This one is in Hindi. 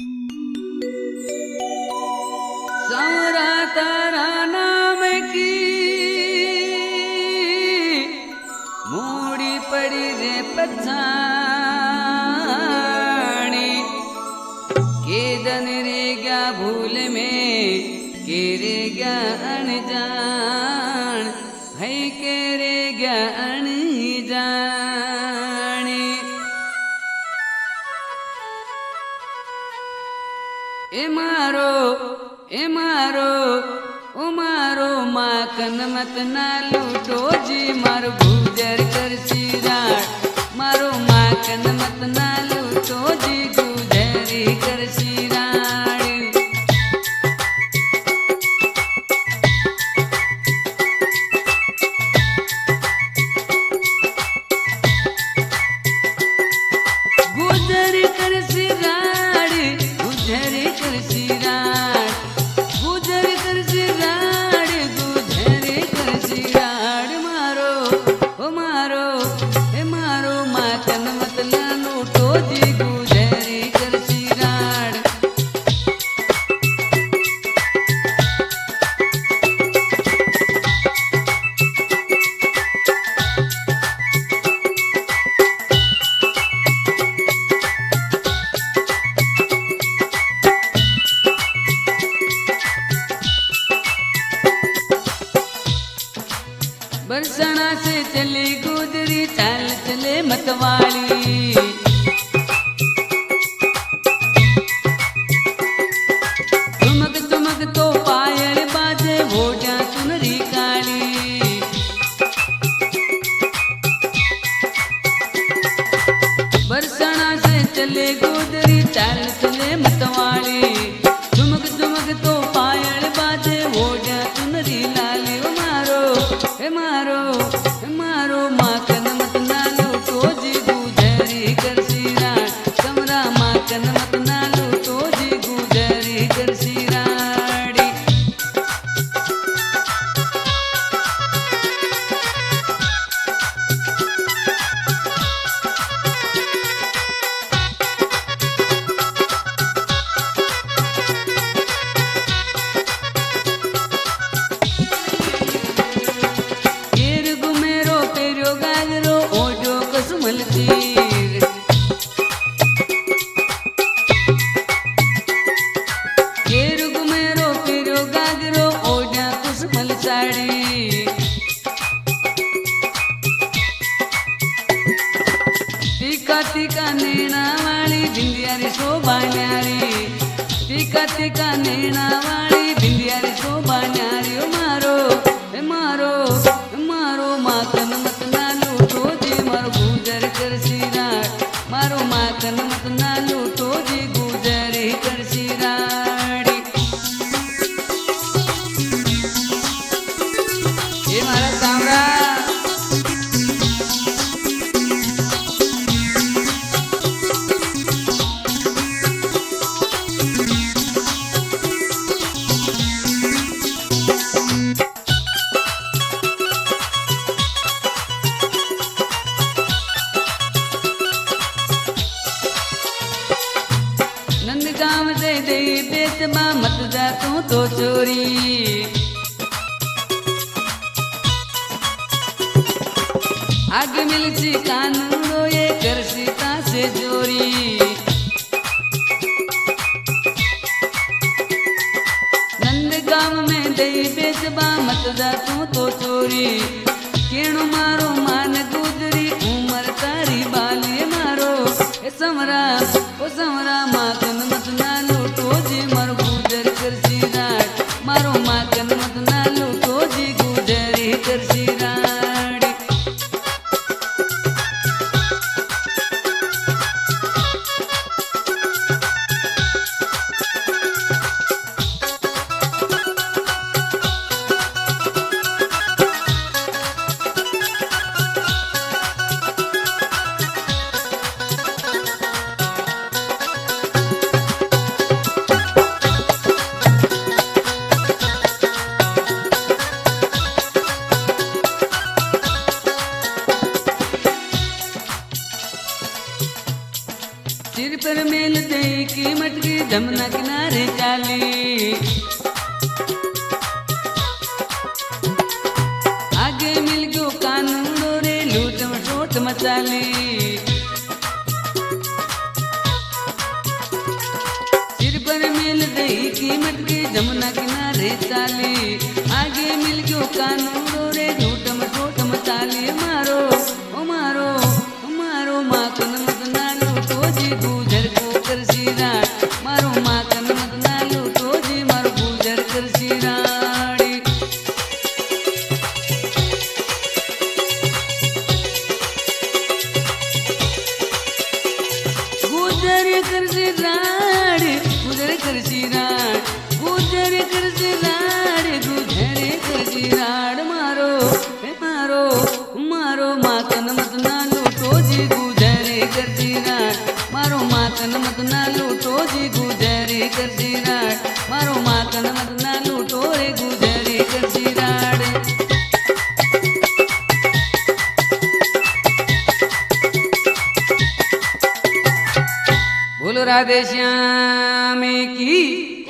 सांवरा तारा नाम की मूड़ी पड़ी रे पछाणी के दन रे गया भूल में के रे गया अनजान है के रे गया अनजाने ए मारो ओ मारो माकन मत ना लूटो जी मारो गुजर कर सिराड़ मारो माकन मत ना लूटो जी गुजरी कर सिराड़ गुजर कर सिराड़ गुजर कर सिराड़ गुजर कर सिराड़ गुजर कर सिराड़ मारो ओ मारो हे मारो माकन मत ना लूटो जी गुजरी कर सिराड़ बरसना से चली गुजरी चाल चले मतवाली चुमक चुमक तो पायल बाजे भोजा सुनरी काली बरसना से चले गुजरी चाल चले मतवाली चुमक चुमक तो पायल बाजे भोजा सुनरी लाली हे मारो माकन मत ना लूटो जी गुजरी कर सिराड़ समरा माकन मत ना लूटो जी गुजरी कर सिराड़ी तीर केरु गुमेरो पेरो गागरो ओढ़ा कुसमल साड़ी टीका टीका नैना वाली बिंदिया रे शोभा न्यारी टीका टीका नैना वाली बिंदिया रे शोभा न्यारी ओ मारो हे मारो माकन मत ना लूटो जी मारो गुजर कर सिराड़ मारो माकन मत ना लूटो जी गुजरी कर सिराड़ी ये मारा सांवरा गाँव दे दे बेचबा मत जा तू तो चोरी आगे मिलची कानून ये कर सीता से जोरी नंद गाँव में दे बेचबा मत जा तू तो चोरी केणु मारो मान गुजरी उमर तारी बाली मारो ए समरा ओ समरा माकन मत ना लूटो जी मारो गुजर कर सिराड़ मारो माकन मत ना लूटो जी गुजरी कर सिराड़ी की मटकी जमुना किनारे चाली। आगे मिल गयो कानून रे लूट मटोट मचाली। सिर पर मेल दही की मटकी जमुना किनारे चाली। आगे मिल गयो कानून रे लूट मटोट मचाली। मारो ओ मारो ओ मारो माखन मत ना लूटो जी गुजर को करसी रात। मारो माखन मत ना लूटो जी मारो गुजर करसी राड़ी। गुजर करसी राड़ी गुजर करसी राड़ गुजर करसी राड़ गुजर करसी राड़। मारो हे मारो मारो माखन मत ना लूटो जी गुजर करसी राड़। मारो माखन मत ना लूटो जी गुजर करसी राड़। मारो माखन मत ना लूटो रे गुजर करसी राड़। बोलो राधे श्याम की।